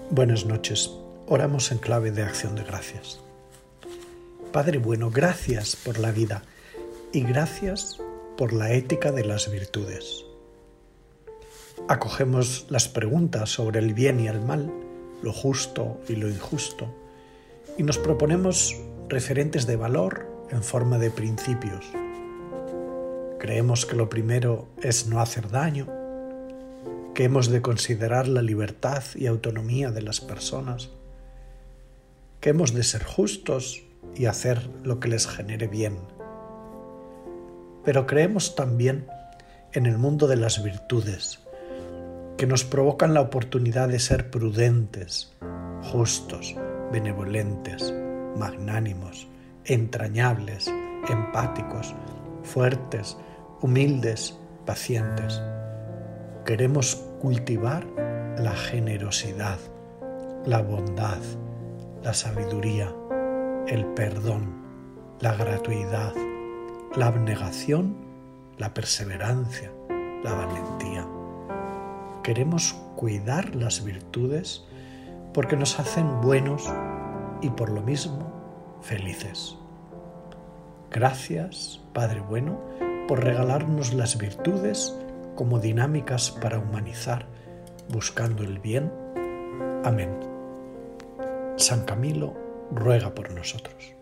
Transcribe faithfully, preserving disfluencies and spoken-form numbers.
Buenas noches. Oramos en clave de acción de gracias. Padre bueno, gracias por la vida y gracias por la ética de las virtudes. Acogemos las preguntas sobre el bien y el mal, lo justo y lo injusto, y nos proponemos referentes de valor en forma de principios. Creemos que lo primero es no hacer daño, que hemos de considerar la libertad y autonomía de las personas, que hemos de ser justos y hacer lo que les genere bien. Pero creemos también en el mundo de las virtudes, que nos provocan la oportunidad de ser prudentes, justos, benevolentes, magnánimos, entrañables, empáticos, fuertes, humildes, pacientes. Queremos cultivar la generosidad, la bondad, la sabiduría, el perdón, la gratuidad, la abnegación, la perseverancia, la valentía. Queremos cuidar las virtudes porque nos hacen buenos y por lo mismo felices. Gracias, Padre bueno, por regalarnos las virtudes como dinámicas para humanizar, buscando el bien. Amén. San Camilo ruega por nosotros.